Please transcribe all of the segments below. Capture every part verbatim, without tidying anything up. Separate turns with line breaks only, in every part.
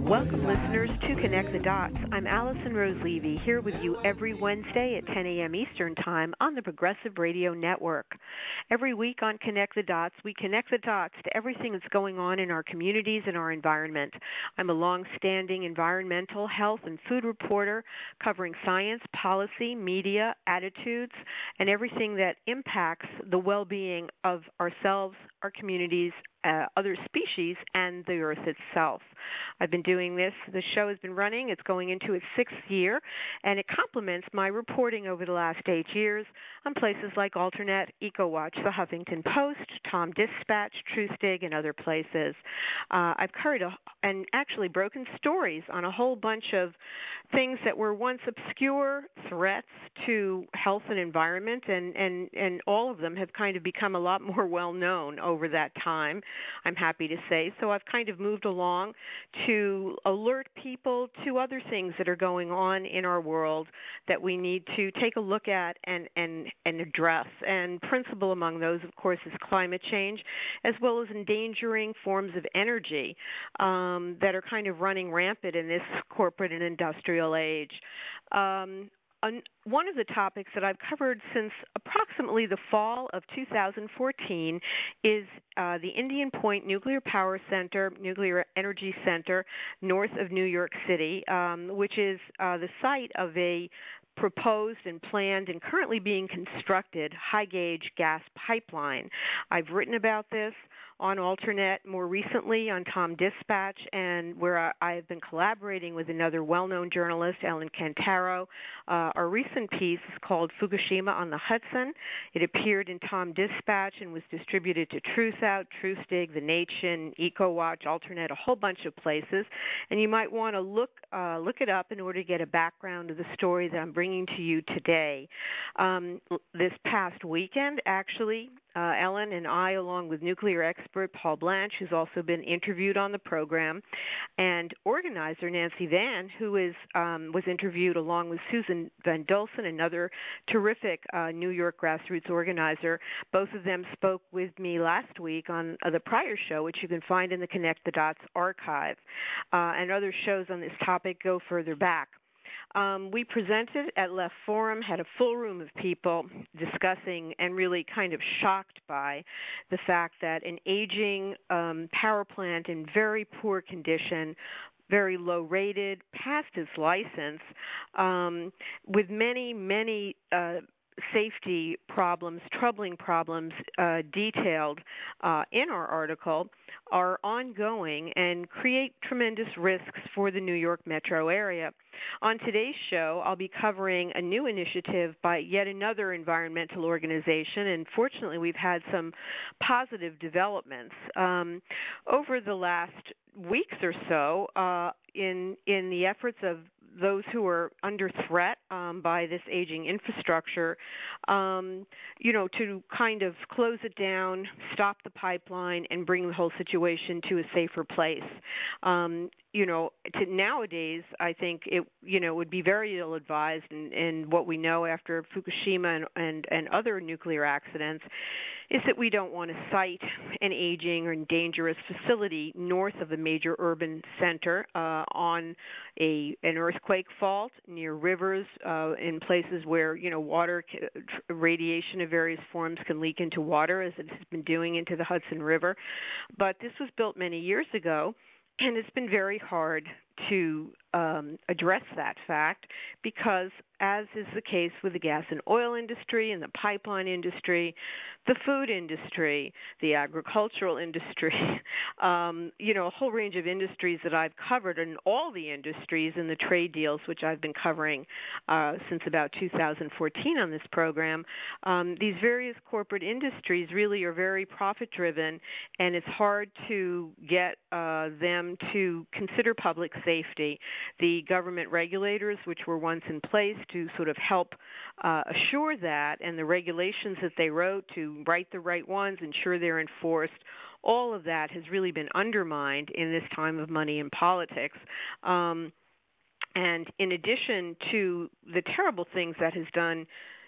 Welcome, listeners, to Connect the Dots. I'm Allison Rose Levy, here with you every Wednesday at ten a.m. Eastern Time on the Progressive Radio Network. Every week on Connect the Dots, we connect the dots to everything that's going on in our communities and our environment. I'm a long-standing environmental, health, and food reporter covering science, policy, media, attitudes, and everything that impacts the well-being of ourselves, our communities, Uh, other species, and the Earth itself. I've been doing this. The show has been running. It's going into its sixth year, and it complements my reporting over the last eight years on places like Alternet, EcoWatch, the Huffington Post, Tom Dispatch, Truthdig, and other places. Uh, I've covered a, and actually broken stories on a whole bunch of things that were once obscure threats to health and environment, and, and, and all of them have kind of become a lot more well-known over that time, I'm happy to say. So I've kind of moved along to alert people to other things that are going on in our world that we need to take a look at and, and, and address. And principal among those, of course, is climate change, as well as endangering forms of energy um, that are kind of running rampant in this corporate and industrial age. Um, One of the topics that I've covered since approximately the fall of two thousand fourteen is uh, the Indian Point Nuclear Power Center, Nuclear Energy Center, north of New York City, um, which is uh, the site of a proposed and planned and currently being constructed high-gauge gas pipeline. I've written about this on Alternet more recently on Tom Dispatch, and where I have been collaborating with another well-known journalist, Ellen Cantaro. Uh, our recent piece is called Fukushima on the Hudson. It appeared in Tom Dispatch and was distributed to Truthout, Truthdig, The Nation, EcoWatch, Alternet, a whole bunch of places. And you might want to look uh, look it up in order to get a background of the story that I'm bringing to you today. Um, this past weekend, actually, Uh, Ellen and I, along with nuclear expert Paul Blanche, who's also been interviewed on the program, and organizer Nancy Van, who is um, was interviewed along with Susan Van Dulsen, another terrific uh, New York grassroots organizer. Both of them spoke with me last week on uh, the prior show, which you can find in the Connect the Dots archive. Uh, and other shows on this topic go further back. Um, we presented at Left Forum, had a full room of people discussing and really kind of shocked by the fact that an aging um, power plant in very poor condition, very low rated, past its license, um, with many, many uh, safety problems, troubling problems uh, detailed uh, in our article, are ongoing and create tremendous risks for the New York metro area. On today's show, I'll be covering a new initiative by yet another environmental organization, and fortunately we've had some positive developments. Um, over the last weeks or so, uh, in in the efforts of those who are under threat um, by this aging infrastructure, um, you know, to kind of close it down, stop the pipeline, and bring the whole situation to a safer place. Um, you know, to nowadays, I think it, you know, would be very ill-advised, and, and what we know after Fukushima and, and, and other nuclear accidents is that we don't want to site an aging or dangerous facility north of a major urban center uh, on a an earthquake fault, near rivers, uh, in places where, you know, water, radiation of various forms can leak into water, as it has been doing into the Hudson River. But this was built many years ago, and it's been very hard to um, address that fact because, as is the case with the gas and oil industry and the pipeline industry, the food industry, the agricultural industry, um, you know, a whole range of industries that I've covered, and all the industries and the trade deals, which I've been covering uh, since about two thousand fourteen on this program, um, these various corporate industries really are very profit-driven, and it's hard to get uh, them to consider public safety. The government regulators, which were once in place to sort of help uh, assure that, and the regulations that they wrote to write the right ones, ensure they're enforced, all of that has really been undermined in this time of money in politics. Um, and in addition to the terrible things that has done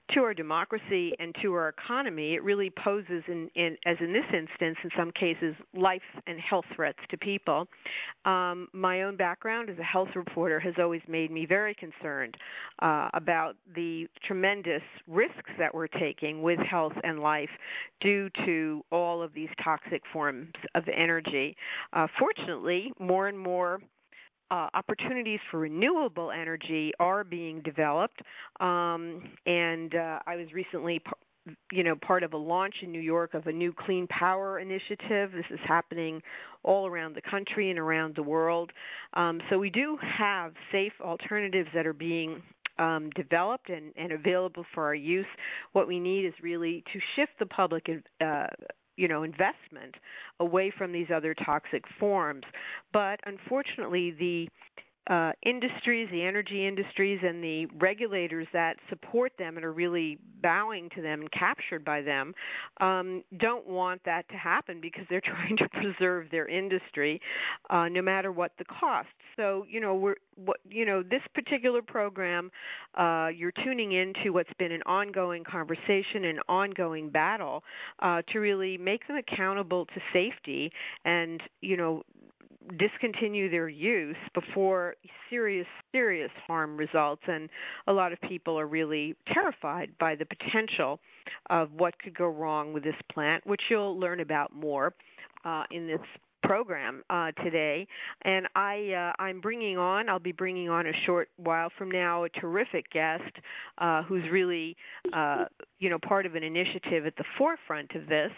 to our democracy and to our economy, it really poses, in, in, as in this instance, in some cases, life and health threats to people. Um, my own background as a health reporter has always made me very concerned uh, about the tremendous risks that we're taking with health and life due to all of these toxic forms of energy. Uh, fortunately, more and more Uh, opportunities for renewable energy are being developed, um, and uh, I was recently, you know, part of a launch in New York of a new clean power initiative. This is happening all around the country and around the world. Um, so we do have safe alternatives that are being um, developed and, and available for our use. What we need is really to shift the public uh, you know, investment away from these other toxic forms. But unfortunately, the uh, industries, the energy industries, and the regulators that support them and are really bowing to them and captured by them um, don't want that to happen because they're trying to preserve their industry, uh, no matter what the cost. So, you know, we're what you know this particular program, uh, you're tuning into what's been an ongoing conversation, an ongoing battle uh, to really make them accountable to safety and, you know, discontinue their use before serious, serious harm results. And a lot of people are really terrified by the potential of what could go wrong with this plant, which you'll learn about more uh, in this program uh, today. And I, uh, I'm bringing on, I'll be bringing on a short while from now, a terrific guest uh, who's really, uh, you know, part of an initiative at the forefront of this.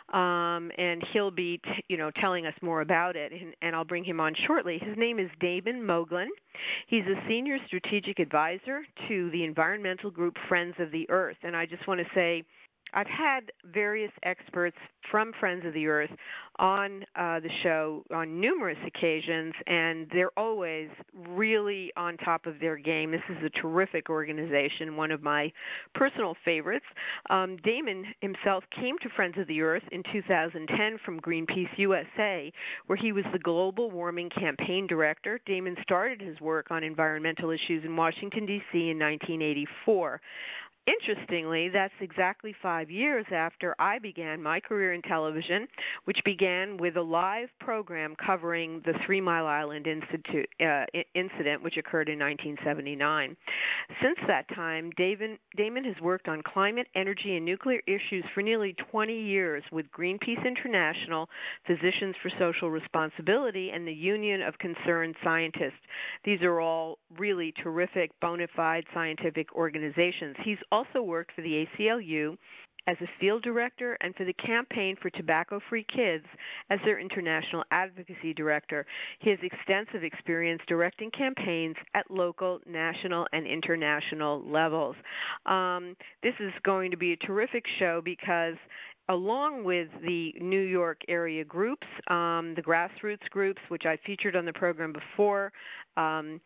Um, and he'll be, t- you know, telling us more about it. And, and I'll bring him on shortly. His name is Damon Moglen. He's a senior strategic advisor to the environmental group Friends of the Earth. And I just want to say, I've had various experts from Friends of the Earth on uh, the show on numerous occasions, and they're always really on top of their game. This is a terrific organization, one of my personal favorites. Um, Damon himself came to Friends of the Earth in two thousand ten from Greenpeace U S A, where he was the Global Warming Campaign Director. Damon started his work on environmental issues in Washington, D C in nineteen eighty-four. Interestingly, that's exactly five years after I began my career in television, which began with a live program covering the Three Mile Island Institute, uh, incident, which occurred in nineteen seventy-nine. Since that time, Damon, Damon has worked on climate, energy, and nuclear issues for nearly twenty years with Greenpeace International, Physicians for Social Responsibility, and the Union of Concerned Scientists. These are all really terrific, bona fide scientific organizations. He's also worked for the A C L U as a field director and for the Campaign for Tobacco-Free Kids as their international advocacy director. He has extensive experience directing campaigns at local, national, and international levels. Um, this is going to be a terrific show because along with the New York area groups, um, the grassroots groups, which I featured on the program before, um,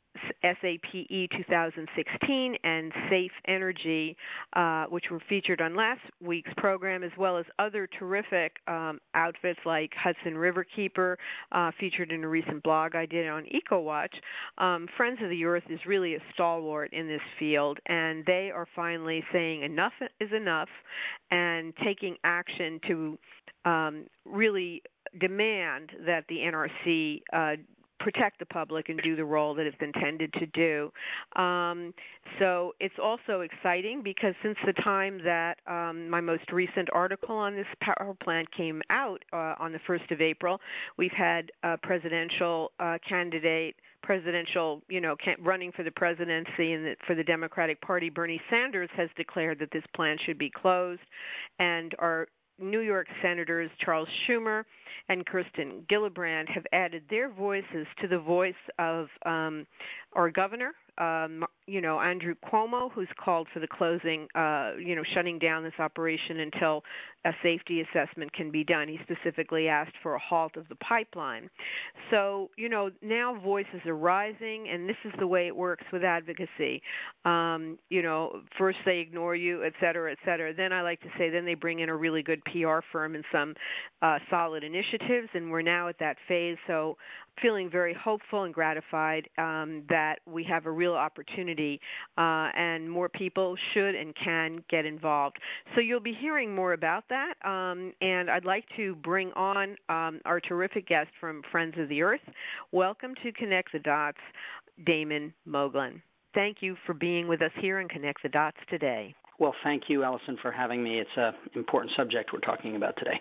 SAPE twenty sixteen and Safe Energy, uh, which were featured on last week's program, as well as other terrific um, outfits like Hudson Riverkeeper, uh, featured in a recent blog I did on EcoWatch. Um, Friends of the Earth is really a stalwart in this field, and they are finally saying enough is enough and taking action to um, really demand that the N R C uh, protect the public and do the role that it's intended to do. Um, so it's also exciting because since the time that um, my most recent article on this power plant came out uh, on the first of April, we've had a presidential uh, candidate, presidential, you know, running for the presidency and the, for the Democratic Party, Bernie Sanders, has declared that this plant should be closed, and our New York Senators Charles Schumer and Kirsten Gillibrand have added their voices to the voice of um, our governor, um, you know, Andrew Cuomo, who's called for the closing, uh, you know, shutting down this operation until a safety assessment can be done. He specifically asked for a halt of the pipeline. So, you know, now voices are rising, and this is the way it works with advocacy. Um, you know, first they ignore you, et cetera, et cetera. Then I like to say, then they bring in a really good P R firm and some uh, solid initiatives, and we're now at that phase. So feeling very hopeful and gratified um, that we have a real opportunity uh, and more people should and can get involved. So you'll be hearing more about that, um, and I'd like to bring on um, our terrific guest from Friends of the Earth. Welcome to Connect the Dots, Damon Mouglan. Thank you for being with us here and Connect the Dots today.
Well, thank you, Allison, for having me. It's an important subject we're talking about today.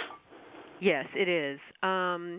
Yes, it is. Um,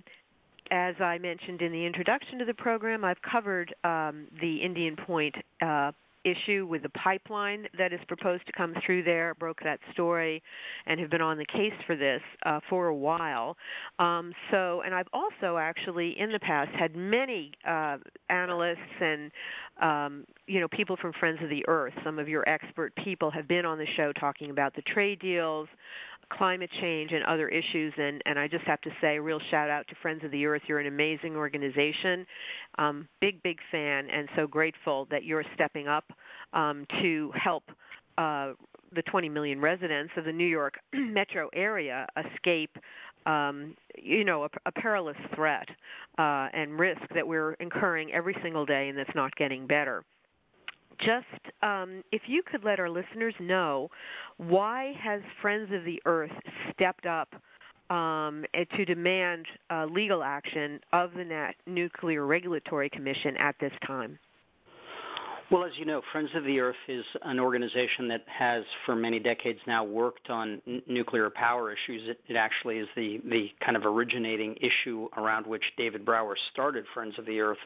as I mentioned in the introduction to the program, I've covered um, the Indian Point uh, issue with the pipeline that is proposed to come through there, broke that story, and have been on the case for this uh, for a while. Um, so, and I've also actually in the past had many uh, analysts and um, you know people from Friends of the Earth. Some of your expert people have been on the show talking about the trade deals, climate change, and other issues, and, and I just have to say a real shout out to Friends of the Earth. You're an amazing organization. Um, big, big fan, and so grateful that you're stepping up um, to help uh, the twenty million residents of the New York metro area escape um, you know, a, a perilous threat uh, and risk that we're incurring every single day and that's not getting better. Just um, if you could let our listeners know, why has Friends of the Earth stepped up um, to demand uh, legal action of the Nat- Nuclear Regulatory Commission at this time?
Well, as you know, Friends of the Earth is an organization that has for many decades now worked on n- nuclear power issues. It, it actually is the, the kind of originating issue around which David Brower started Friends of the Earth.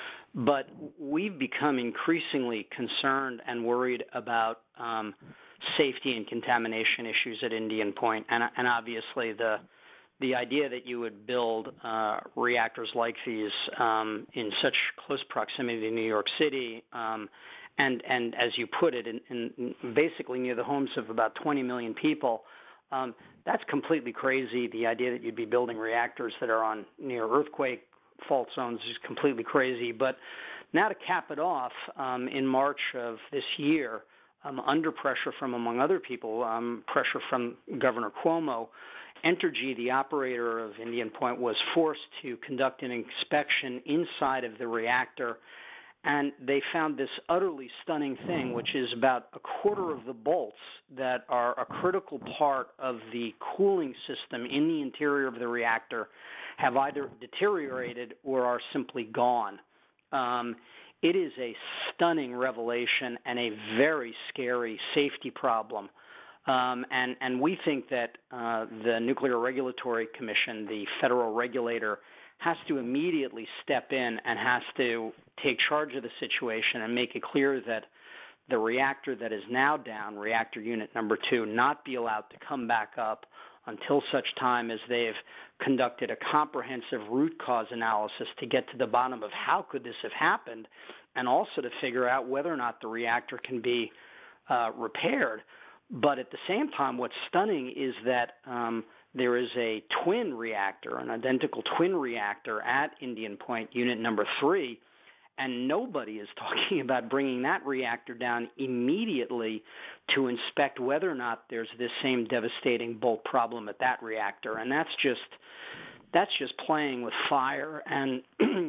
But we've become increasingly concerned and worried about um, safety and contamination issues at Indian Point, and, and obviously the the idea that you would build uh, reactors like these um, in such close proximity to New York City, um, and and as you put it, in, in basically near the homes of about twenty million people. Um, that's completely crazy. The idea that you'd be building reactors that are on near earthquake fault zones is completely crazy. But now to cap it off, um, in March of this year, um, under pressure from, among other people, um, pressure from Governor Cuomo, Entergy, the operator of Indian Point, was forced to conduct an inspection inside of the reactor, and they found this utterly stunning thing, which is about a quarter of the bolts that are a critical part of the cooling system in the interior of the reactor have either deteriorated or are simply gone. Um, it is a stunning revelation and a very scary safety problem. Um, and, and we think that uh, the Nuclear Regulatory Commission, the federal regulator, has to immediately step in and has to take charge of the situation and make it clear that the reactor that is now down, reactor unit number two, not be allowed to come back up until such time as they've conducted a comprehensive root cause analysis to get to the bottom of how could this have happened, and also to figure out whether or not the reactor can be uh, repaired. But at the same time, what's stunning is that um, there is a twin reactor, an identical twin reactor at Indian Point, unit number three, and nobody is talking about bringing that reactor down immediately to inspect whether or not there's this same devastating bolt problem at that reactor. And that's just that's just playing with fire and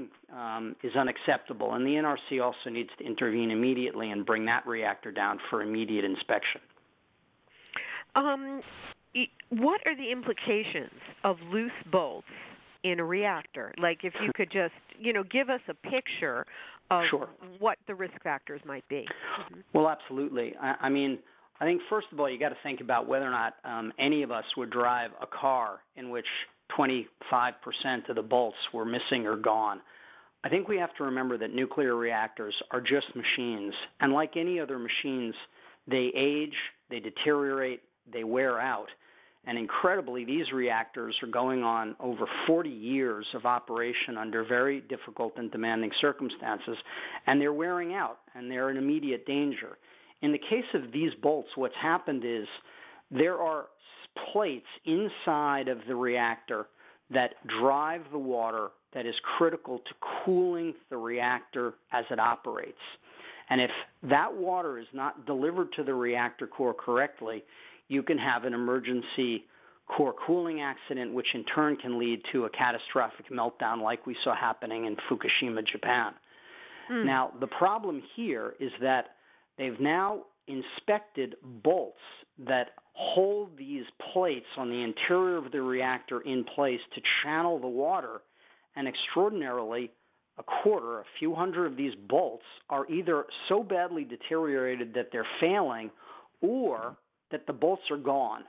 um, is unacceptable. And the N R C also needs to intervene immediately and bring that reactor down for immediate inspection.
Um, what are the implications of loose bolts in a reactor? Like, if you could just, you know, give us a picture of
Sure.
what the risk factors might be. Mm-hmm.
Well, absolutely. I, I mean, I think first of all, you got to think about whether or not um, any of us would drive a car in which twenty-five percent of the bolts were missing or gone. I think we have to remember that nuclear reactors are just machines, and like any other machines, they age, they deteriorate, they wear out. And incredibly, these reactors are going on over forty years of operation under very difficult and demanding circumstances, and they're wearing out, and they're in immediate danger. In the case of these bolts, what's happened is there are plates inside of the reactor that drive the water that is critical to cooling the reactor as it operates. And if that water is not delivered to the reactor core correctly, you can have an emergency core cooling accident, which in turn can lead to a catastrophic meltdown like we saw happening in Fukushima, Japan. Mm. Now, the problem here is that they've now inspected bolts that hold these plates on the interior of the reactor in place to channel the water, and extraordinarily, a quarter, a few hundred of these bolts are either so badly deteriorated that they're failing or that the bolts are gone.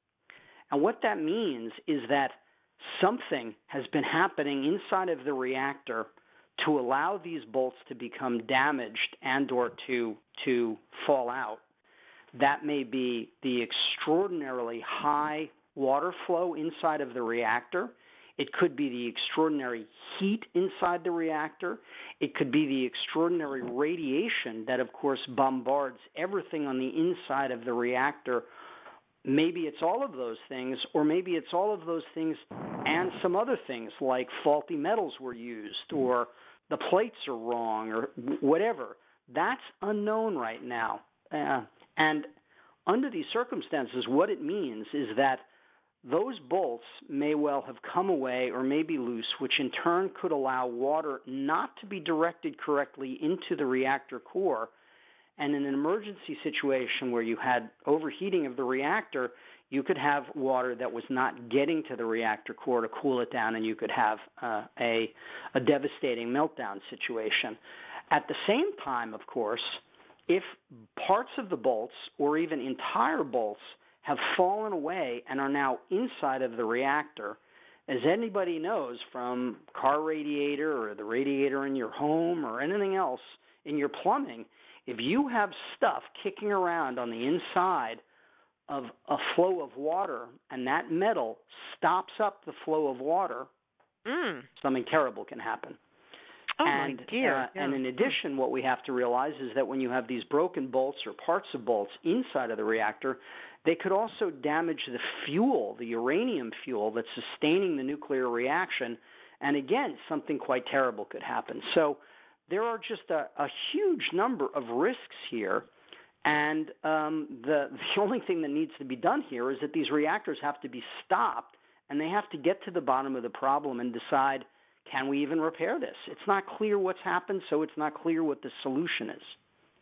And what that means is that something has been happening inside of the reactor to allow these bolts to become damaged and or to to fall out. That may be the extraordinarily high water flow inside of the reactor. It could be the extraordinary heat inside the reactor. It could be the extraordinary radiation that, of course, bombards everything on the inside of the reactor. Maybe it's all of those things, or maybe it's all of those things and some other things like faulty metals were used or the plates are wrong or whatever. That's unknown right now. Uh, and under these circumstances, what it means is that those bolts may well have come away or may be loose, which in turn could allow water not to be directed correctly into the reactor core. And in an emergency situation where you had overheating of the reactor, you could have water that was not getting to the reactor core to cool it down, and you could have uh, a, a devastating meltdown situation. At the same time, of course, if parts of the bolts or even entire bolts have fallen away and are now inside of the reactor, as anybody knows from car radiator or the radiator in your home or anything else in your plumbing, if you have stuff kicking around on the inside of a flow of water and that metal stops up the flow of water, mm. something terrible can happen.
Oh,
and,
my dear.
Uh,
yeah.
And in addition, what we have to realize is that when you have these broken bolts or parts of bolts inside of the reactor, they could also damage the fuel, the uranium fuel that's sustaining the nuclear reaction. And again, something quite terrible could happen. So there are just a, a huge number of risks here. And um, the, the only thing that needs to be done here is that these reactors have to be stopped, and they have to get to the bottom of the problem and decide, can we even repair this? It's not clear what's happened, so it's not clear what the solution is.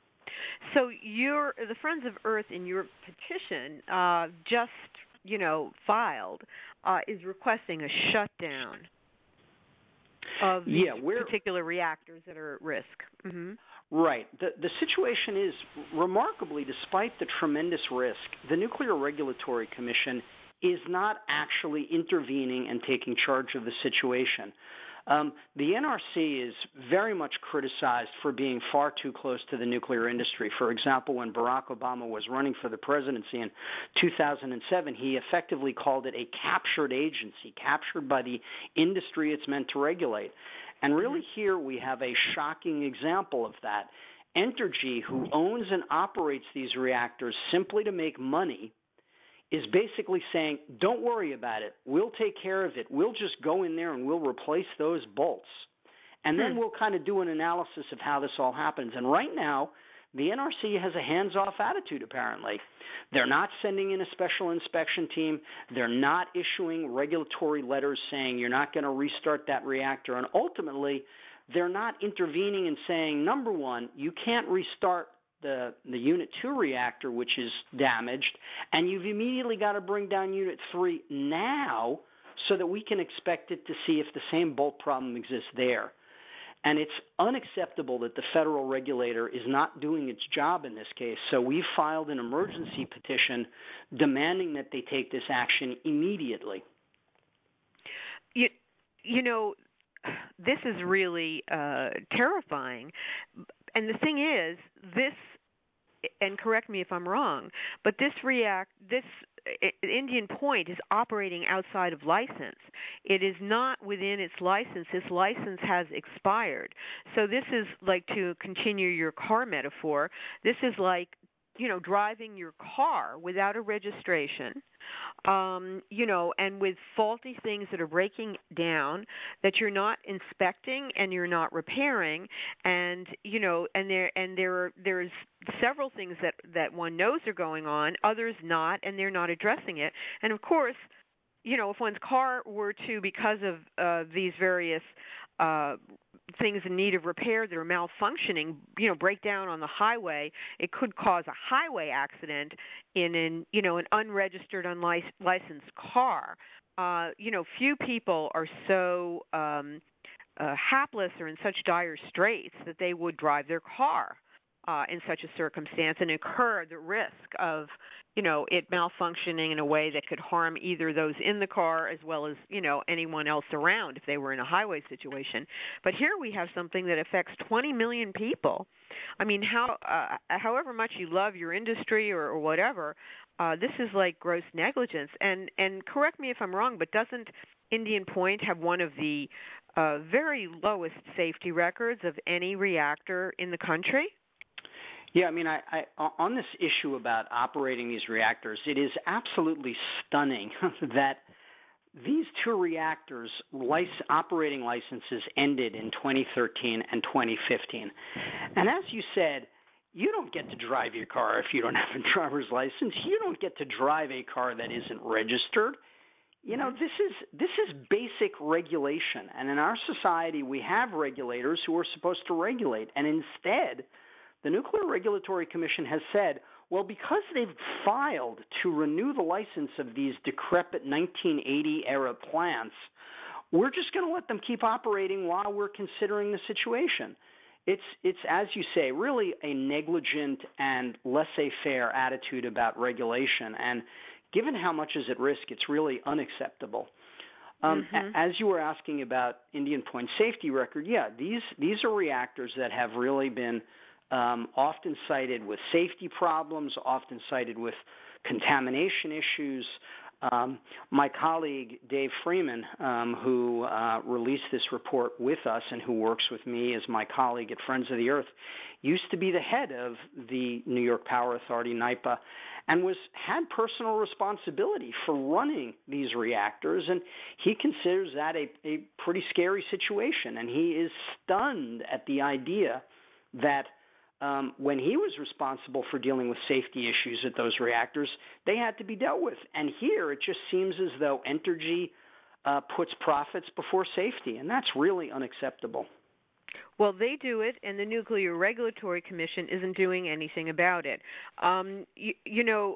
So you're, the Friends of Earth in your petition uh, just, you know, filed uh, is requesting a shutdown of these
yeah,
particular reactors that are at risk. Mm-hmm.
Right. The, the situation is, remarkably, despite the tremendous risk, the Nuclear Regulatory Commission is not actually intervening and taking charge of the situation. Um, the N R C is very much criticized for being far too close to the nuclear industry. For example, when Barack Obama was running for the presidency in two thousand seven, he effectively called it a captured agency, captured by the industry it's meant to regulate. And really here we have a shocking example of that. Entergy, who owns and operates these reactors simply to make money, is basically saying, don't worry about it. We'll take care of it. We'll just go in there and we'll replace those bolts. And then hmm. we'll kind of do an analysis of how this all happens. And right now, the N R C has a hands-off attitude, apparently. They're not sending in a special inspection team. They're not issuing regulatory letters saying you're not going to restart that reactor. And ultimately, they're not intervening and saying, number one, you can't restart the the Unit two reactor, which is damaged, and you've immediately got to bring down Unit three now so that we can expect it to see if the same bolt problem exists there. And it's unacceptable that the federal regulator is not doing its job in this case. So we filed an emergency petition demanding that they take this action immediately.
You, you know, this is really uh, terrifying. And the thing is, this, and correct me if I'm wrong, but this react, this Indian Point is operating outside of license. It is not within its license. Its license has expired. So this is like, to continue your car metaphor, this is like, you know, driving your car without a registration, um, you know, and with faulty things that are breaking down that you're not inspecting and you're not repairing, and you know, and there and there are, there's several things that that one knows are going on, others not, and they're not addressing it. And of course, you know, if one's car were to, because of uh, these various uh, things in need of repair that are malfunctioning, you know, break down on the highway, it could cause a highway accident in an, you know, an unregistered, unlicensed car. Uh, you know, few people are so um, uh, hapless or in such dire straits that they would drive their car uh, in such a circumstance and incur the risk of, you know, it malfunctioning in a way that could harm either those in the car as well as, you know, anyone else around if they were in a highway situation. But here we have something that affects twenty million people. I mean, how, uh, however much you love your industry or, or whatever, uh, this is like gross negligence. And and correct me if I'm wrong, but doesn't Indian Point have one of the uh, very lowest safety records of any reactor in the country?
Yeah, I mean, I, I, on this issue about operating these reactors, it is absolutely stunning that these two reactors' lic- operating licenses ended in twenty thirteen and twenty fifteen. And as you said, you don't get to drive your car if you don't have a driver's license. You don't get to drive a car that isn't registered. You know, this is this is basic regulation. And in our society, we have regulators who are supposed to regulate. And instead, the Nuclear Regulatory Commission has said, well, because they've filed to renew the license of these decrepit nineteen eighty-era plants, we're just going to let them keep operating while we're considering the situation. It's, it's, as you say, really a negligent and laissez-faire attitude about regulation. And given how much is at risk, it's really unacceptable. Um, mm-hmm. As you were asking about Indian Point safety record, yeah, these, these are reactors that have really been Um, often cited with safety problems, often cited with contamination issues. Um, my colleague, Dave Freeman, um, who uh, released this report with us and who works with me as my colleague at Friends of the Earth, used to be the head of the New York Power Authority, NYPA, and was had personal responsibility for running these reactors, and he considers that a, a pretty scary situation, and he is stunned at the idea that Um, when he was responsible for dealing with safety issues at those reactors, they had to be dealt with. And here it just seems as though Entergy uh, puts profits before safety, and that's really unacceptable.
Well, they do it, and the Nuclear Regulatory Commission isn't doing anything about it. Um, you, you know,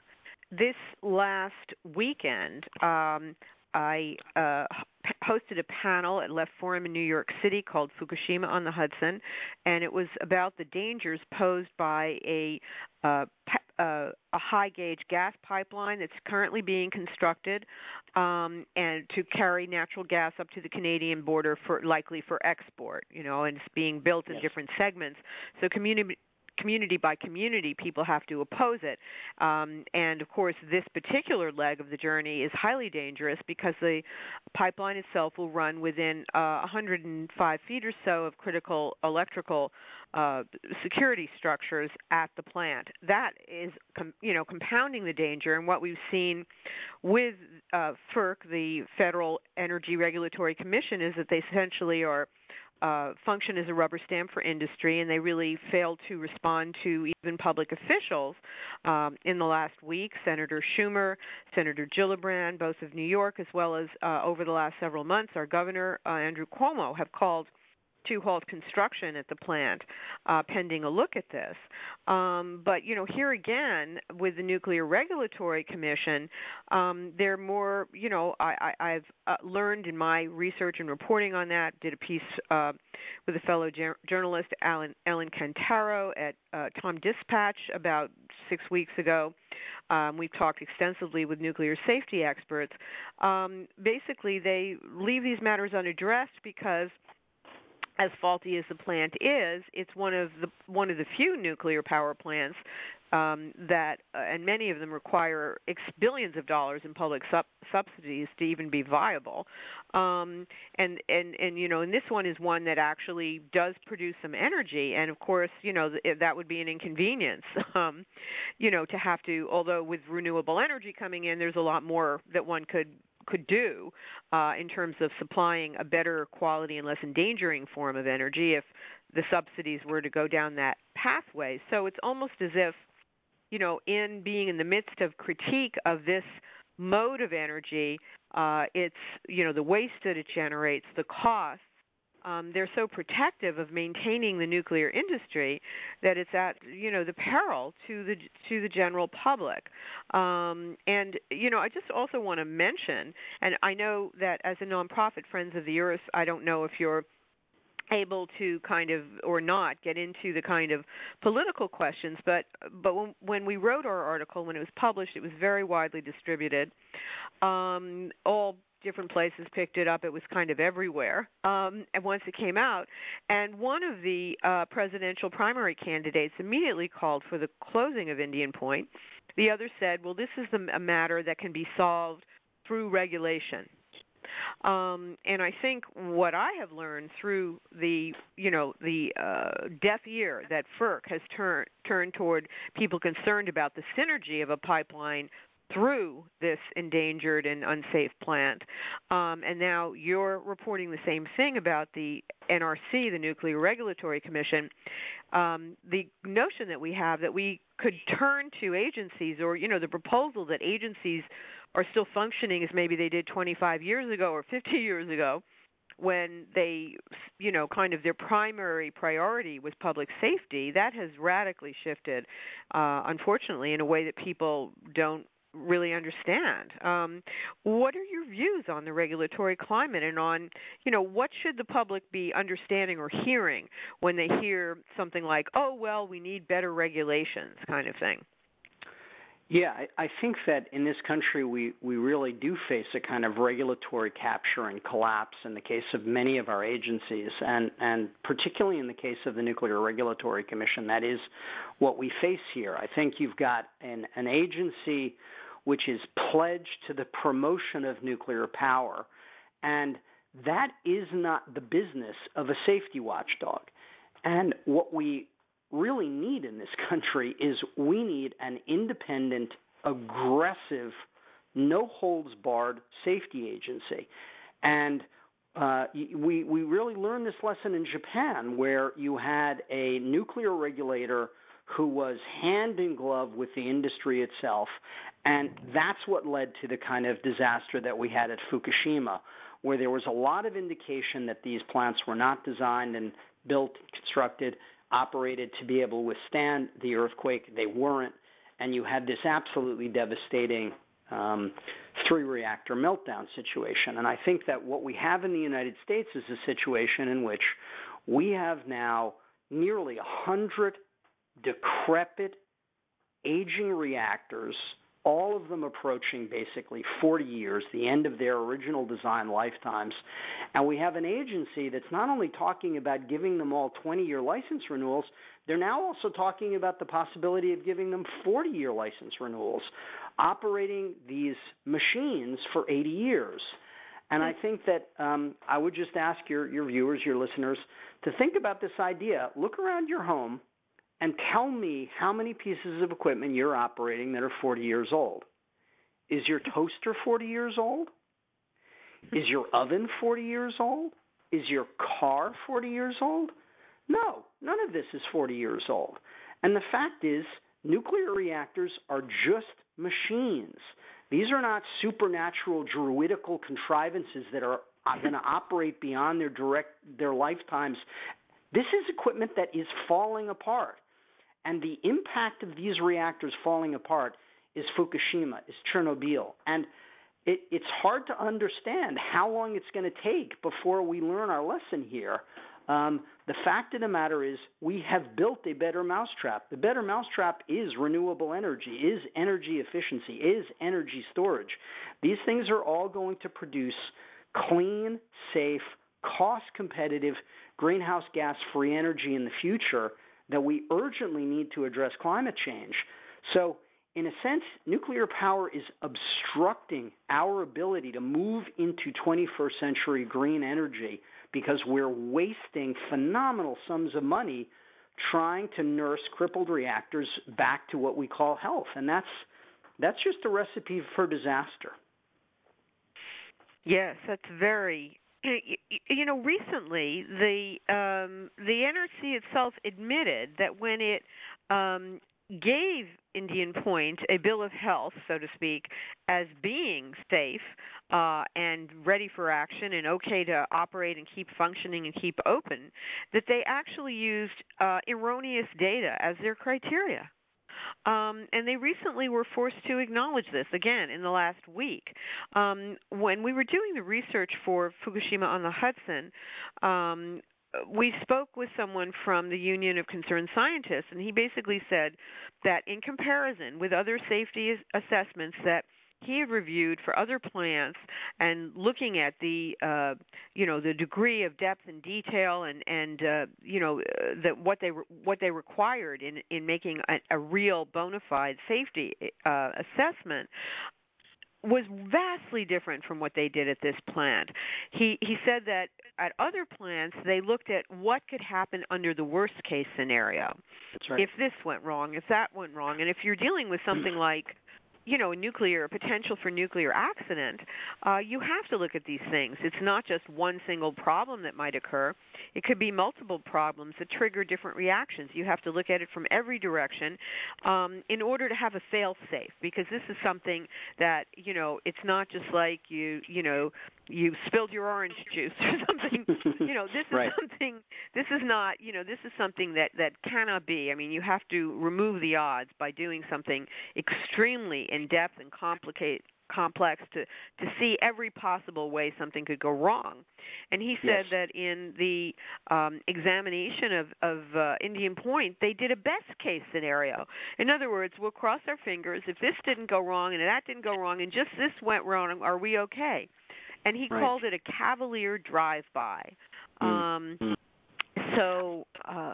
this last weekend, um, I uh, hosted a panel at Left Forum in New York City called Fukushima on the Hudson, and it was about the dangers posed by a uh, uh, a high-gauge gas pipeline that's currently being constructed um, and to carry natural gas up to the Canadian border for likely for export. You know, and it's being built in yes. different segments. So community. Community by community, people have to oppose it. Um, and, of course, this particular leg of the journey is highly dangerous because the pipeline itself will run within uh, one hundred five feet or so of critical electrical uh, security structures at the plant. That is, com- you know, compounding the danger. And what we've seen with uh, FERC, the Federal Energy Regulatory Commission, is that they essentially are Uh, function as a rubber stamp for industry, and they really failed to respond to even public officials. Um, in the last week, Senator Schumer, Senator Gillibrand, both of New York, as well as uh, over the last several months, our governor, uh, Andrew Cuomo, have called to halt construction at the plant, uh, pending a look at this. Um, but, you know, here again, with the Nuclear Regulatory Commission, um, they're more, you know, I, I, I've uh, learned in my research and reporting on that, did a piece uh, with a fellow ger- journalist, Alan, Ellen Cantaro, at uh, Tom Dispatch about six weeks ago. Um, we've talked extensively with nuclear safety experts. Um, basically, they leave these matters unaddressed because as faulty as the plant is, it's one of the one of the few nuclear power plants um, that, uh, and many of them require ex- billions of dollars in public sub- subsidies to even be viable. Um, and, and, and, you know, and this one is one that actually does produce some energy. And, of course, you know, th- that would be an inconvenience, um, you know, to have to, although with renewable energy coming in, there's a lot more that one could could do uh, in terms of supplying a better quality and less endangering form of energy if the subsidies were to go down that pathway. So it's almost as if, you know, in being in the midst of critique of this mode of energy, uh, its you know the waste that it generates, the costs. Um, they're so protective of maintaining the nuclear industry that it's at you know the peril to the to the general public. Um, and you know I just also want to mention, and I know that as a nonprofit, Friends of the Earth, I don't know if you're able to kind of or not get into the kind of political questions, but but when, when we wrote our article, when it was published, it was very widely distributed. Um, all different places picked it up. It was kind of everywhere. Um, and once it came out, and one of the uh, presidential primary candidates immediately called for the closing of Indian Point. The other said, well, this is the, a matter that can be solved through regulation. Um, and I think what I have learned through the, you know, the uh, deaf ear that FERC has turned turned toward people concerned about the synergy of a pipeline through this endangered and unsafe plant. Um, and now you're reporting the same thing about the N R C, the Nuclear Regulatory Commission. Um, the notion that we have that we could turn to agencies, or, you know, the proposal that agencies are still functioning as maybe they did twenty-five years ago or fifty years ago, when they, you know, kind of their primary priority was public safety, that has radically shifted, uh, unfortunately, in a way that people don't really understand. Um, what are your views on the regulatory climate and on, you know, what should the public be understanding or hearing when they hear something like, oh, well, we need better regulations kind of thing?
Yeah, I, I think that in this country we, we really do face a kind of regulatory capture and collapse in the case of many of our agencies, and, and particularly in the case of the Nuclear Regulatory Commission. That is what we face here. I think you've got an, an agency which is pledged to the promotion of nuclear power, and that is not the business of a safety watchdog. And what we really need in this country is we need an independent, aggressive, no-holds-barred safety agency. And uh, we, we really learned this lesson in Japan, where you had a nuclear regulator who was hand in glove with the industry itself, and that's what led to the kind of disaster that we had at Fukushima, where there was a lot of indication that these plants were not designed and built, constructed, operated to be able to withstand the earthquake. They weren't, and you had this absolutely devastating um, three-reactor meltdown situation. And I think that what we have in the United States is a situation in which we have now nearly a hundred decrepit, aging reactors, all of them approaching basically forty years, the end of their original design lifetimes. And we have an agency that's not only talking about giving them all twenty-year license renewals, they're now also talking about the possibility of giving them forty-year license renewals, operating these machines for eighty years. And I think that um, I would just ask your, your viewers, your listeners, to think about this idea. Look around your home and tell me how many pieces of equipment you're operating that are forty years old. Is your toaster forty years old? Is your oven forty years old? Is your car forty years old? No, none of this is forty years old. And the fact is, nuclear reactors are just machines. These are not supernatural, druidical contrivances that are going to operate beyond their direct their lifetimes. This is equipment that is falling apart. And the impact of these reactors falling apart is Fukushima, is Chernobyl. And it, it's hard to understand how long it's going to take before we learn our lesson here. Um, the fact of the matter is we have built a better mousetrap. The better mousetrap is renewable energy, is energy efficiency, is energy storage. These things are all going to produce clean, safe, cost-competitive, greenhouse gas-free energy in the future that we urgently need to address climate change. So, in a sense, nuclear power is obstructing our ability to move into twenty-first century green energy because we're wasting phenomenal sums of money trying to nurse crippled reactors back to what we call health. And that's that's just a recipe for disaster.
Yes, that's very... You know, recently the um, the N R C itself admitted that when it um, gave Indian Point a bill of health, so to speak, as being safe uh, and ready for action and okay to operate and keep functioning and keep open, that they actually used uh, erroneous data as their criteria. Um, and they recently were forced to acknowledge this again in the last week. Um, when we were doing the research for Fukushima on the Hudson, um, we spoke with someone from the Union of Concerned Scientists, and he basically said that in comparison with other safety assessments that he had reviewed for other plants and looking at the uh, you know the degree of depth and detail and and uh, you know uh, that what they re- what they required in in making a, a real bona fide safety uh, assessment was vastly different from what they did at this plant. He he said that at other plants they looked at what could happen under the worst case scenario.
That's right.
If this went wrong, if that went wrong, and if you're dealing with something like you know, nuclear, potential for nuclear accident, uh, you have to look at these things. It's not just one single problem that might occur. It could be multiple problems that trigger different reactions. You have to look at it from every direction um, in order to have a fail-safe, because this is something that, you know, it's not just like you, you know, you spilled your orange juice or something. You know, this is
right.
something, this is not, you know, this is something that, that cannot be. I mean, you have to remove the odds by doing something extremely in-depth and complicate, complex to, to see every possible way something could go wrong. And he said
yes.
that in the um, examination of, of uh, Indian Point, they did a best-case scenario. In other words, we'll cross our fingers. If this didn't go wrong and that didn't go wrong and just this went wrong, are we okay? And he
right.
called it a cavalier drive-by.
Mm.
Um,
mm.
So, uh,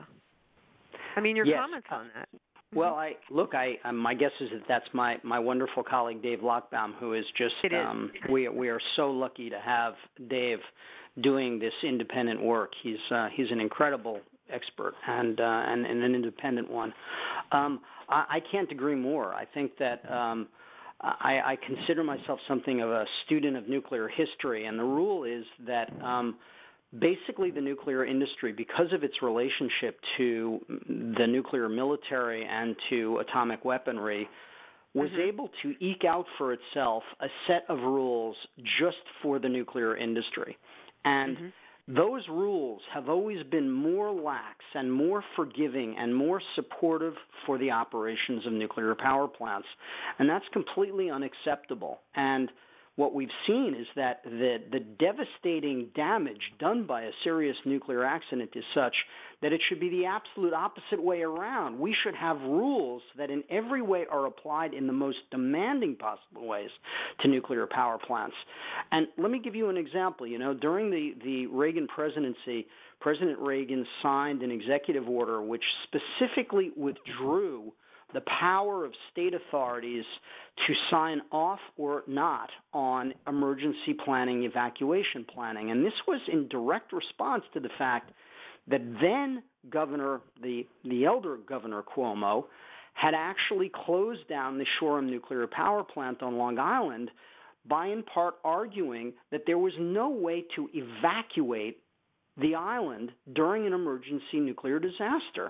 I mean, your
yes.
comments on that.
Well, I look. I um, my guess is that that's my, my wonderful colleague Dave Lochbaum, who is just.
It is.
Um, we we are so lucky to have Dave doing this independent work. He's uh, he's an incredible expert and uh, and, and an independent one. Um, I, I can't agree more. I think that. Um, I, I consider myself something of a student of nuclear history, and the rule is that um, basically the nuclear industry, because of its relationship to the nuclear military and to atomic weaponry, was
mm-hmm.
able to eke out for itself a set of rules just for the nuclear industry. And mm-hmm. those rules have always been more lax and more forgiving and more supportive for the operations of nuclear power plants. And that's completely unacceptable. And what we've seen is that the, the devastating damage done by a serious nuclear accident is such that it should be the absolute opposite way around. We should have rules that in every way are applied in the most demanding possible ways to nuclear power plants. And let me give you an example. You know, during the, the Reagan presidency, President Reagan signed an executive order which specifically withdrew the power of state authorities to sign off or not on emergency planning, evacuation planning. And this was in direct response to the fact that then Governor, the, the elder Governor Cuomo, had actually closed down the Shoreham nuclear power plant on Long Island by in part arguing that there was no way to evacuate the island during an emergency nuclear disaster.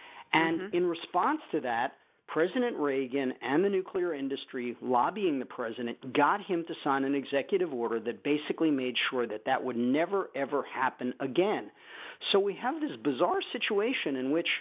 And mm-hmm. in response to that, President Reagan and the nuclear industry, lobbying the president, got him to sign an executive order that basically made sure that that would never, ever happen again. So we have this bizarre situation in which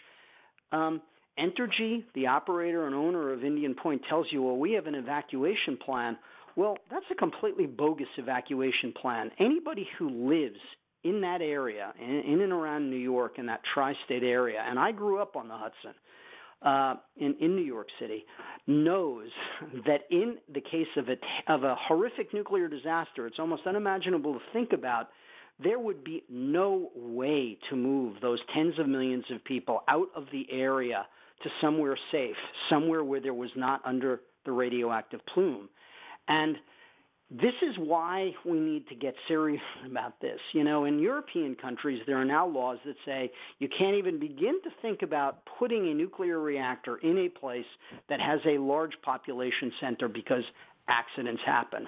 um, Entergy, the operator and owner of Indian Point, tells you, well, we have an evacuation plan. Well, that's a completely bogus evacuation plan. Anybody who lives in that area, in, in and around New York, in that tri-state area, and I grew up on the Hudson, Uh, in, in New York City, knows that in the case of a, of a horrific nuclear disaster, it's almost unimaginable to think about, there would be no way to move those tens of millions of people out of the area to somewhere safe, somewhere where there was not under the radioactive plume. And this is why we need to get serious about this. You know, in European countries, there are now laws that say you can't even begin to think about putting a nuclear reactor in a place that has a large population center because accidents happen.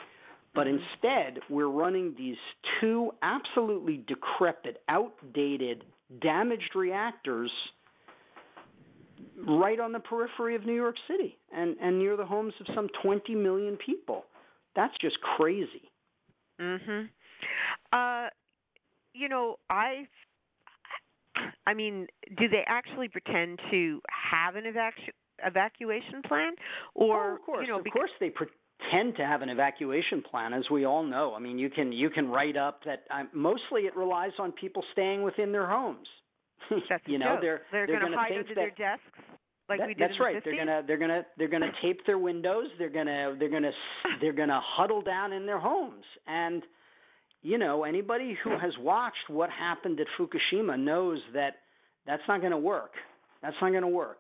But instead, we're running these two absolutely decrepit, outdated, damaged reactors right on the periphery of New York City and, and near the homes of some twenty million people. That's just crazy.
Mhm. Uh, you know, I I mean, do they actually pretend to have an evacu- evacuation plan, or
oh, of course,
you know,
of
because-
course they pretend to have an evacuation plan, as we all know. I mean, you can you can write up that um, mostly it relies on people staying within their homes.
That's
you
a
know,
joke.
they're
they're,
they're
going to hide under
that,
their desks, like
that,
we did
That's
in the
right.
fifties?
They're gonna they're gonna they're gonna tape their windows. They're gonna they're gonna they're gonna huddle down in their homes. And you know, anybody who has watched what happened at Fukushima knows that that's not going to work. That's not going to work.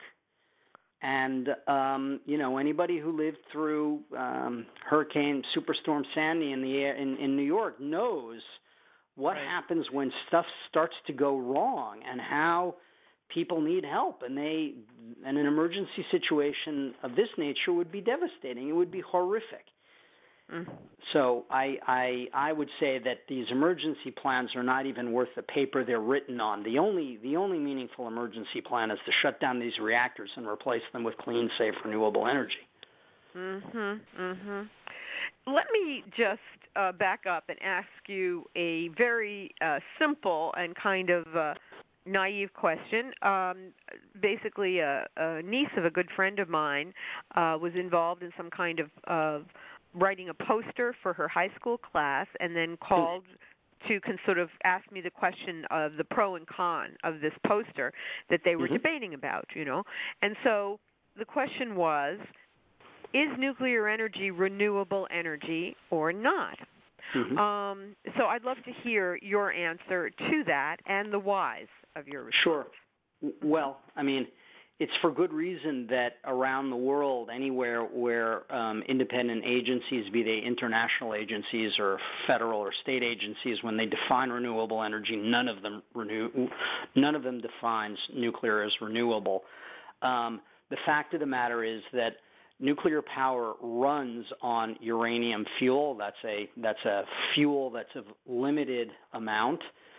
And um, you know, anybody who lived through um, Hurricane Superstorm Sandy in the air, in, in New York knows what
right.
happens when stuff starts to go wrong and how people need help. And they, and an emergency situation of this nature would be devastating. It would be horrific.
Mm.
So I, I I would say that these emergency plans are not even worth the paper they're written on. The only the only meaningful emergency plan is to shut down these reactors and replace them with clean, safe, renewable energy.
Mhm. Mhm. Let me just uh, back up and ask you a very uh, simple and kind of uh, naive question. Um, basically, a, a niece of a good friend of mine uh, was involved in some kind of, of writing a poster for her high school class, and then called to can sort of ask me the question of the pro and con of this poster that they were
mm-hmm.
debating about, you know. And so the question was, is nuclear energy renewable energy or not?
Mm-hmm.
Um, so I'd love to hear your answer to that and the whys of your response.
Sure. Well, I mean, it's for good reason that around the world, anywhere where um, independent agencies, be they international agencies or federal or state agencies, when they define renewable energy, none of them renew, none of them defines nuclear as renewable. Um, the fact of the matter is that nuclear power runs on uranium fuel. That's a that's a fuel that's of limited amount,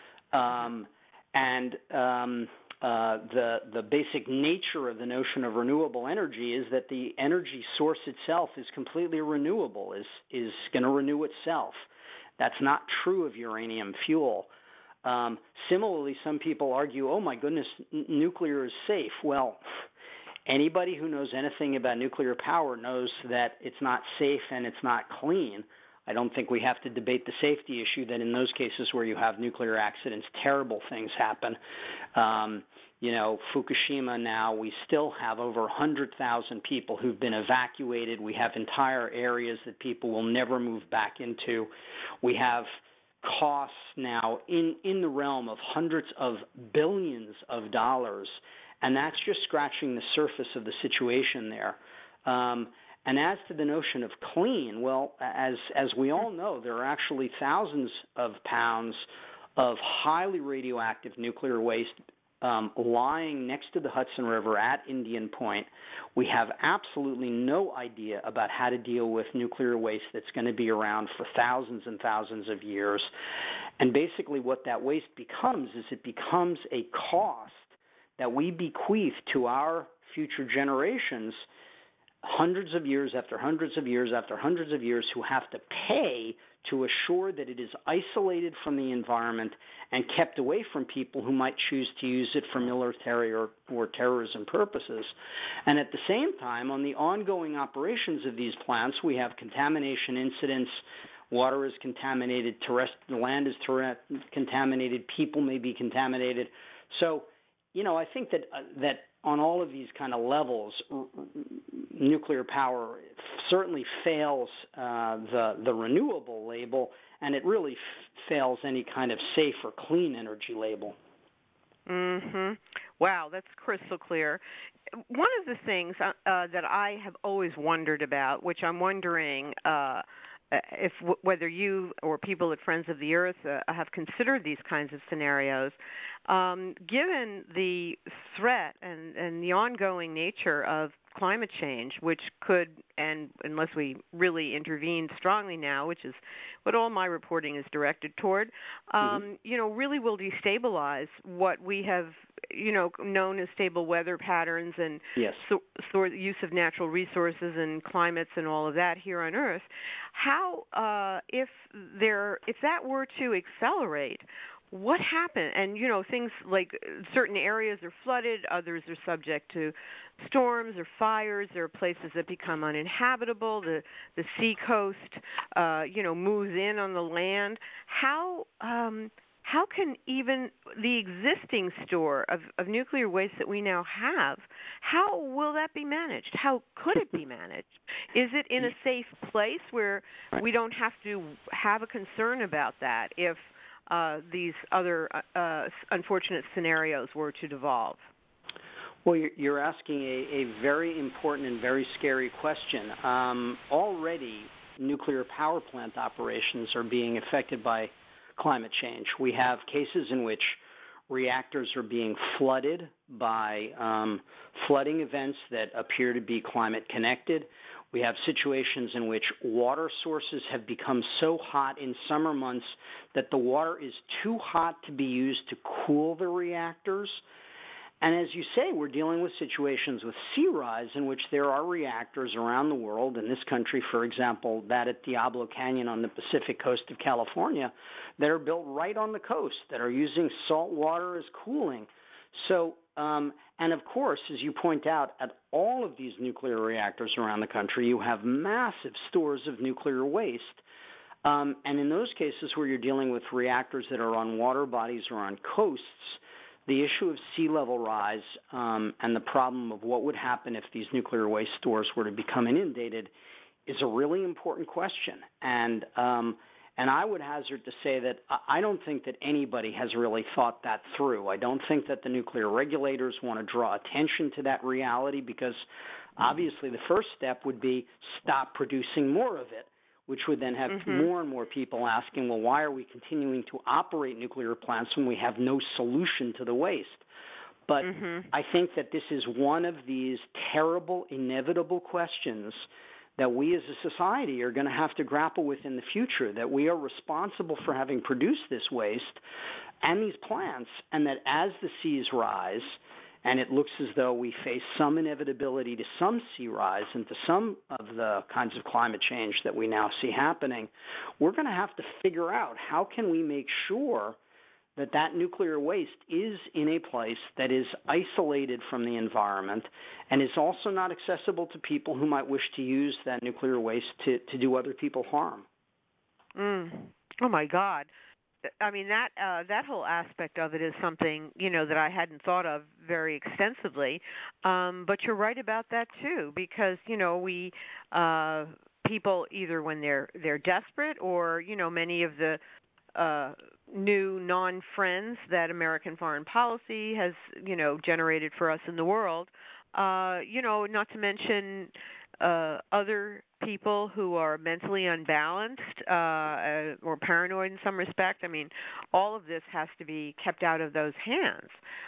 um, and um, uh, the the basic nature of the notion of renewable energy is that the energy source itself is completely renewable, is is going to renew itself. That's not true of uranium fuel. Um, similarly, some people argue, "Oh my goodness, n- nuclear is safe." Well, anybody who knows anything about nuclear power knows that it's not safe and it's not clean. I don't think we have to debate the safety issue that in those cases where you have nuclear accidents, terrible things happen. Um, you know, Fukushima now, we still have over one hundred thousand people who've been evacuated. We have entire areas that people will never move back into. We have costs now in, in the realm of hundreds of billions of dollars. And that's just scratching the surface of the situation there. Um, and as to the notion of clean, well, as as we all know, there are actually thousands of pounds of highly radioactive nuclear waste um, lying next to the Hudson River at Indian Point. We have absolutely no idea about how to deal with nuclear waste that's going to be around for thousands and thousands of years. And basically what that waste becomes is it becomes a cost that we bequeath to our future generations hundreds of years after hundreds of years after hundreds of years who have to pay to assure that it is isolated from the environment and kept away from people who might choose to use it for military or, or terrorism purposes. And at the same time, on the ongoing operations of these plants, we have contamination incidents. Water is contaminated, terrestrial land is ter- contaminated, people may be contaminated. So, you know, I think that uh, that on all of these kind of levels, r- r- nuclear power certainly fails uh, the the renewable label, and it really f- fails any kind of safe or clean energy label.
Mhm. Wow, that's crystal clear. One of the things uh, uh, that I have always wondered about, which I'm wondering uh, if w- whether you or people at Friends of the Earth uh, have considered these kinds of scenarios, um, given the threat and, and the ongoing nature of climate change, which could, and unless we really intervene strongly now, which is what all my reporting is directed toward, um, mm-hmm. you know, really will destabilize what we have you know, known as stable weather patterns and
yes.
so, so use of natural resources and climates and all of that here on Earth. How, uh, if there, if that were to accelerate, what happened? And, you know, things like certain areas are flooded, others are subject to storms or fires. There are places that become uninhabitable. The the sea coast, uh, you know, moves in on the land. How um, how can even the existing store of, of nuclear waste that we now have, how will that be managed? How could it be managed? Is it in a safe place where we don't have to have a concern about that if Uh, these other uh, unfortunate scenarios were to devolve?
Well, you're asking a, a very important and very scary question. Um, already, nuclear power plant operations are being affected by climate change. We have cases in which reactors are being flooded by um, flooding events that appear to be climate connected. We have situations in which water sources have become so hot in summer months that the water is too hot to be used to cool the reactors. And as you say, we're dealing with situations with sea rise in which there are reactors around the world, in this country, for example, that at Diablo Canyon on the Pacific coast of California, that are built right on the coast, that are using salt water as cooling. So, um, and of course, as you point out, at all of these nuclear reactors around the country, you have massive stores of nuclear waste. Um, and in those cases where you're dealing with reactors that are on water bodies or on coasts, the issue of sea level rise um, and the problem of what would happen if these nuclear waste stores were to become inundated is a really important question. And um, and I would hazard to say that I don't think that anybody has really thought that through. I don't think that the nuclear regulators want to draw attention to that reality because obviously the first step would be stop producing more of it, which would then have mm-hmm. more and more people asking, well, why are we continuing to operate nuclear plants when we have no solution to the waste? But mm-hmm. I think that this is one of these terrible, inevitable questions that we as a society are going to have to grapple with in the future, that we are responsible for having produced this waste and these plants, and that as the seas rise, and it looks as though we face some inevitability to some sea rise and to some of the kinds of climate change that we now see happening, we're going to have to figure out how can we make sure that that nuclear waste is in a place that is isolated from the environment and is also not accessible to people who might wish to use that nuclear waste to, to do other people harm.
Mm. Oh, my God. I mean, that uh, that whole aspect of it is something, you know, that I hadn't thought of very extensively. Um, but you're right about that, too, because, you know, we uh, people either when they're they're desperate or, you know, many of the uh, new non-friends that American foreign policy has, you know, generated for us in the world, uh, you know, not to mention uh, other people who are mentally unbalanced uh, or paranoid in some respect. I mean, all of this has to be kept out of those hands.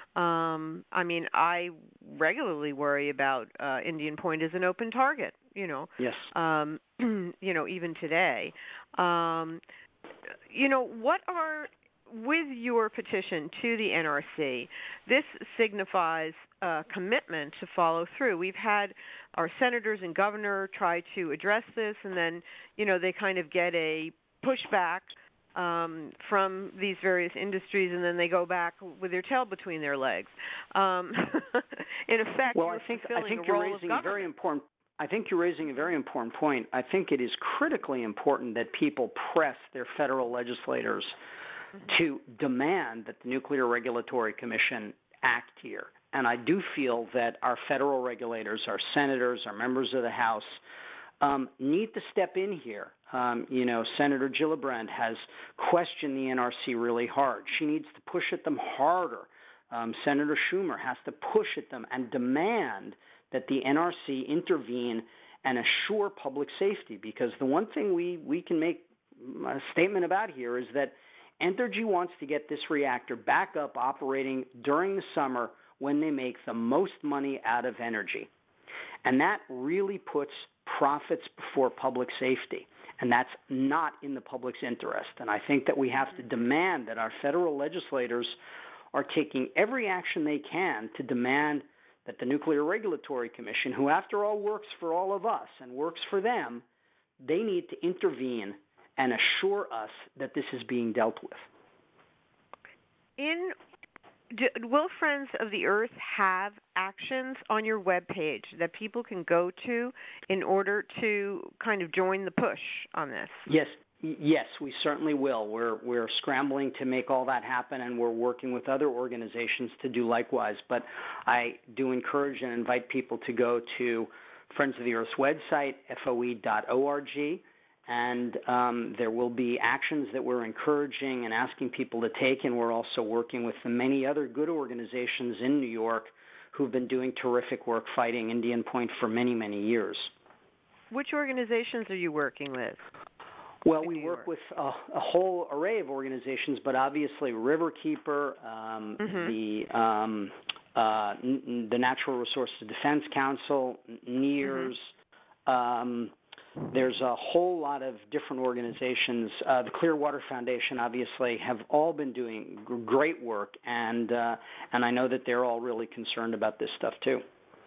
Um, I mean, I regularly worry about uh, Indian Point as an open target, you know.
Yes.
Um, you know, even today. Um, you know, what are, with your petition to the N R C, this signifies a commitment to follow through. We've had our senators and governor try to address this, and then, you know, they kind of get a pushback um, from these various industries, and then they go back with their tail between their legs. Um, in effect,
well,
you're
I think
fulfilling
I think
a
you're
role
raising
of
a very important. I think you're raising a very important point. I think it is critically important that people press their federal legislators mm-hmm. to demand that the Nuclear Regulatory Commission act here. And I do feel that our federal regulators, our senators, our members of the House, um, need to step in here. Um, you know, Senator Gillibrand has questioned the N R C really hard. She needs to push at them harder. Um, Senator Schumer has to push at them and demand that the N R C intervene and assure public safety, because the one thing we, we can make a statement about here is that Entergy wants to get this reactor back up operating during the summer when they make the most money out of energy. And that really puts profits before public safety, and that's not in the public's interest. And I think that we have to demand that our federal legislators are taking every action they can to demand that the Nuclear Regulatory Commission, who after all works for all of us and works for them, they need to intervene and assure us that this is being dealt with.
In do, will Friends of the Earth have actions on your webpage that people can go to in order to kind of join the push on this?
Yes, yes, we certainly will. We're we're scrambling to make all that happen, and we're working with other organizations to do likewise. But I do encourage and invite people to go to Friends of the Earth's website, F O E dot org. And um, there will be actions that we're encouraging and asking people to take, and we're also working with the many other good organizations in New York who've been doing terrific work fighting Indian Point for many, many years.
Which organizations are you working with?
Well, we work with a, a whole array of organizations, but obviously Riverkeeper, um, mm-hmm. the um, uh, n- the Natural Resources Defense Council, N E A R S, mm-hmm. um, there's a whole lot of different organizations. Uh, the Clearwater Foundation, obviously, have all been doing g- great work, and uh, and I know that they're all really concerned about this stuff too.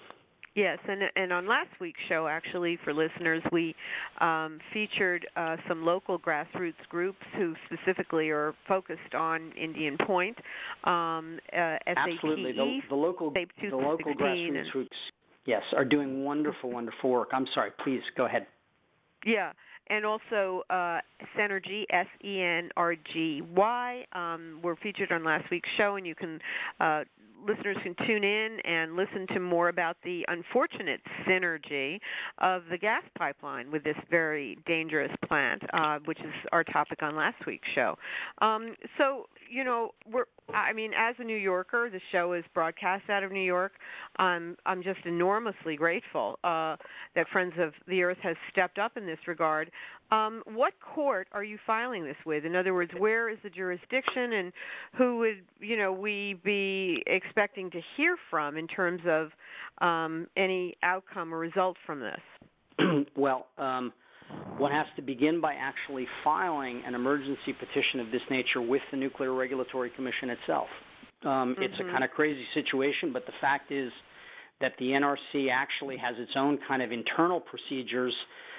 Yes, and and on last week's show, actually, for listeners, we um, featured uh, some local grassroots groups who specifically are focused on Indian Point. Um, uh,
Absolutely, the, the local the local grassroots groups, yes, are doing wonderful, wonderful work. I'm sorry, please go ahead.
Yeah, and also uh, Senergy, S E N R G Y, um, were featured on last week's show, and you can uh, listeners can tune in and listen to more about the unfortunate synergy of the gas pipeline with this very dangerous plant, uh, which is our topic on last week's show. Um, so, you know, we're I mean, as a New Yorker, the show is broadcast out of New York. Um, I'm just enormously grateful uh, that Friends of the Earth has stepped up in this regard. Um, what court are you filing this with? In other words, where is the jurisdiction, and who would, you know, we be expecting to hear from in terms of um, any outcome or result from this?
Well, um, one has to begin by actually filing an emergency petition of this nature with the Nuclear Regulatory Commission itself. Um, mm-hmm. It's a kind of crazy situation, but the fact is that the N R C actually has its own kind of internal procedures,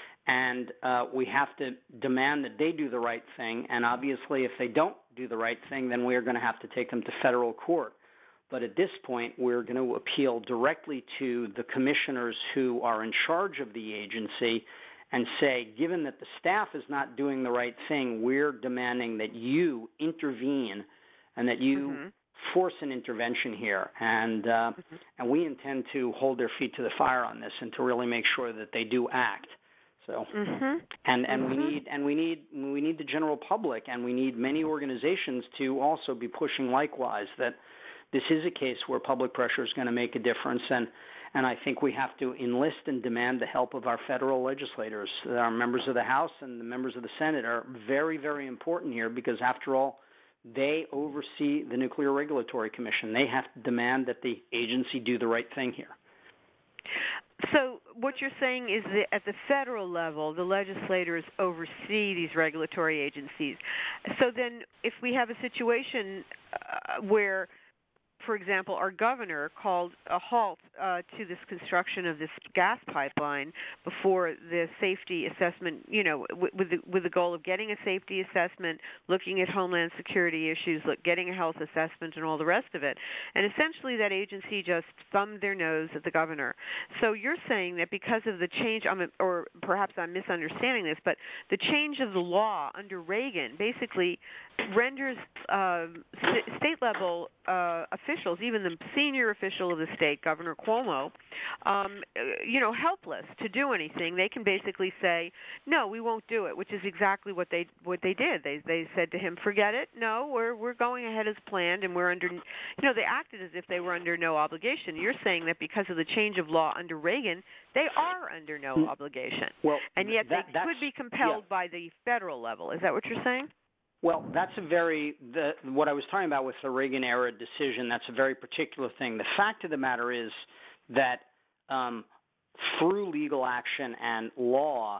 and uh, we have to demand that they do the right thing. And obviously, if they don't do the right thing, then we're going to have to take them to federal court. But at this point, we're going to appeal directly to the commissioners who are in charge of the agency and say, given that the staff is not doing the right thing, we're demanding that you intervene and that you mm-hmm. force an intervention here. And uh, mm-hmm. and we intend to hold their feet to the fire on this and to really make sure that they do act. So, mm-hmm. and and mm-hmm. we need and we need we need the general public, and we need many organizations to also be pushing likewise that this is a case where public pressure is going to make a difference. And And I think we have to enlist and demand the help of our federal legislators. Our members of the House and the members of the Senate are very, very important here because, after all, they oversee the Nuclear Regulatory Commission. They have to demand that the agency do the right thing here.
So what you're saying is that at the federal level, the legislators oversee these regulatory agencies. So then if we have a situation uh, where, for example, our governor called a halt uh, to this construction of this gas pipeline before the safety assessment, you know, w- with, the, with the goal of getting a safety assessment, looking at homeland security issues, look, getting a health assessment, and all the rest of it. And essentially that agency just thumbed their nose at the governor. So you're saying that because of the change, I'm, or perhaps I'm misunderstanding this, but the change of the law under Reagan basically renders uh, st- state-level uh, officials, even the senior official of the state, Governor Cuomo, um, you know, helpless to do anything. They can basically say, "No, we won't do it," which is exactly what they what they did. They they said to him, "Forget it. No, we're we're going ahead as planned, and we're under." You know, they acted as if they were under no obligation. You're saying that because of the change of law under Reagan, they are under no mm. obligation,
well,
and yet
that,
they could be compelled yeah. by the federal level. Is that what you're saying?
Well, that's a very, the, what I was talking about with the Reagan-era decision, that's a very particular thing. The fact of the matter is that um, through legal action and law,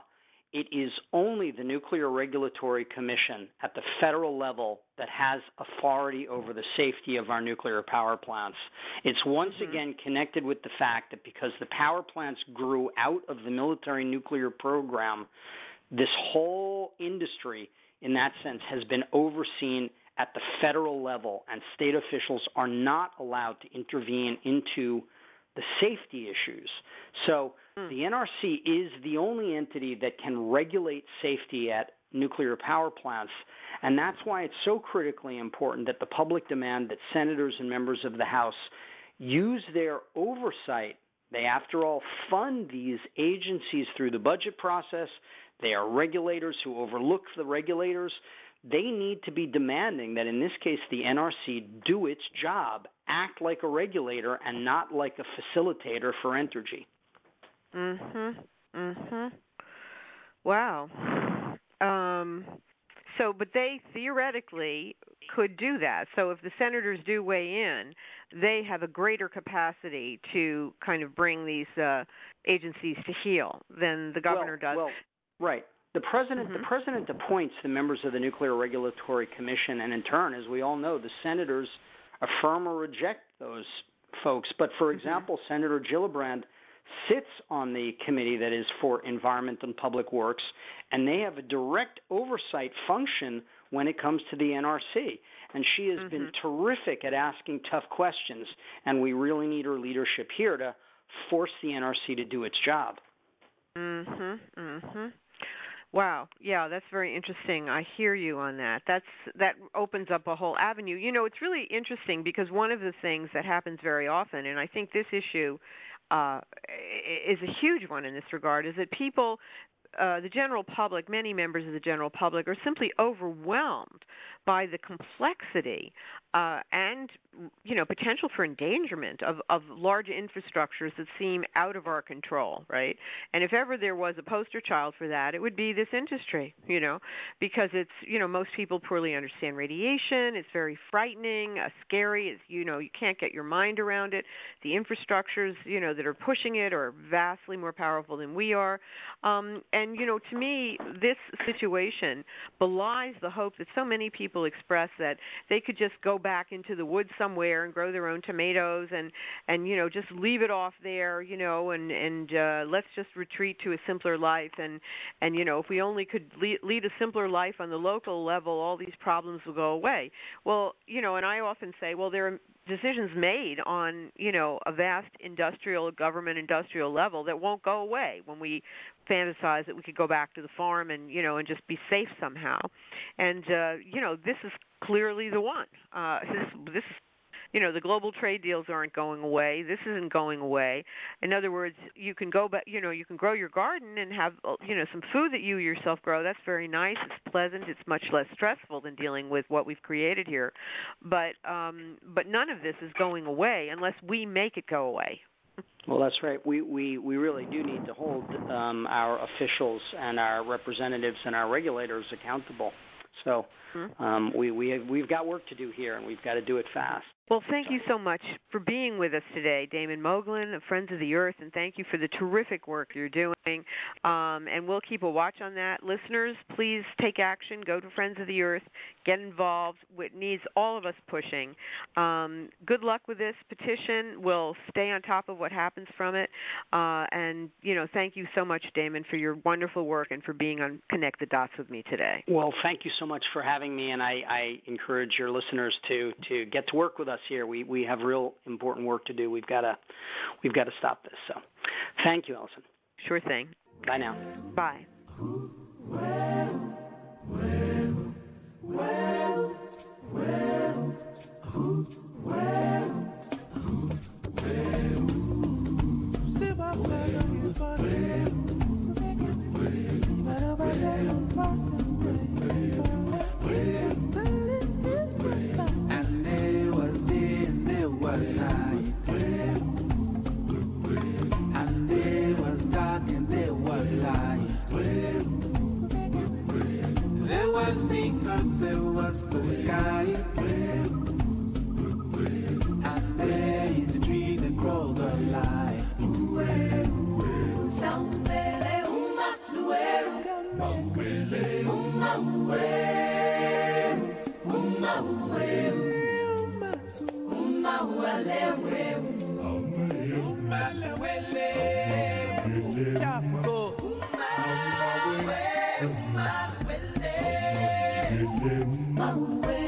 it is only the Nuclear Regulatory Commission at the federal level that has authority over the safety of our nuclear power plants. It's once mm-hmm. again connected with the fact that because the power plants grew out of the military nuclear program, this whole industry, in that sense, has been overseen at the federal level, and state officials are not allowed to intervene into the safety issues. So mm. the N R C is the only entity that can regulate safety at nuclear power plants, and that's why it's so critically important that the public demand that senators and members of the House use their oversight. They, after all, fund these agencies through the budget process. They are regulators who overlook the regulators. They need to be demanding that, in this case, the N R C do its job, act like a regulator and not like a facilitator for Entergy.
Mhm. Mhm. Wow. Um, so, but they theoretically could do that. So, if the senators do weigh in, they have a greater capacity to kind of bring these uh, agencies to heel than the governor
well,
does.
Well, right. The president,
mm-hmm.
the president appoints the members of the Nuclear Regulatory Commission, and in turn, as we all know, the senators affirm or reject those folks. But for example, mm-hmm. Senator Gillibrand sits on the committee that is for Environment and Public Works, and they have a direct oversight function when it comes to the N R C. And she has mm-hmm. been terrific at asking tough questions, and we really need her leadership here to force the N R C to do its job.
Mm-hmm. Mm-hmm. Wow. Yeah, that's very interesting. I hear you on that. That's that opens up a whole avenue. You know, it's really interesting because one of the things that happens very often, and I think this issue uh, is a huge one in this regard, is that people, uh, the general public, many members of the general public, are simply overwhelmed by the complexity uh, and, you know, potential for endangerment of, of large infrastructures that seem out of our control, right? And if ever there was a poster child for that, it would be this industry, you know, because it's, you know, most people poorly understand radiation. It's very frightening, uh, scary. It's, you know, you can't get your mind around it. The infrastructures, you know, that are pushing it are vastly more powerful than we are. Um, and, you know, to me, this situation belies the hope that so many people express that they could just go back into the woods somewhere and grow their own tomatoes and, and you know, just leave it off there, you know, and, and uh, let's just retreat to a simpler life. And, and, you know, if we only could lead, lead a simpler life on the local level, all these problems will go away. Well, you know, and I often say, well, there are decisions made on, you know, a vast industrial, government industrial level that won't go away when we fantasize that we could go back to the farm and, you know, and just be safe somehow. And, uh, you know, this is clearly the one. Uh, this, this is, you know, the global trade deals aren't going away. This isn't going away. In other words, you can go back, you know, you can grow your garden and have, you know, some food that you yourself grow. That's very nice. It's pleasant. It's much less stressful than dealing with what we've created here. But, um, but none of this is going away unless we make it go away.
Well, that's right. We, we, we really do need to hold um, our officials and our representatives and our regulators accountable. So um, we, we have, we've got work to do here, and we've got to do it fast.
Well, thank you so much for being with us today, Damon Moglen of Friends of the Earth, and thank you for the terrific work you're doing. Um, and we'll keep a watch on that. Listeners, please take action. Go to Friends of the Earth. Get involved. It needs all of us pushing. Um, good luck with this petition. We'll stay on top of what happens from it. Uh, and, you know, thank you so much, Damon, for your wonderful work and for being on Connect the Dots with me today.
Well, thank you so much for having me, and I, I encourage your listeners to, to get to work with us here. We we have real important work to do. We've got to we've got to stop this. So, thank you, Allison.
Sure thing.
Bye now.
Bye.
Well, well, well, well, well, and there was day and there was night, and there was dark and there was light. My way.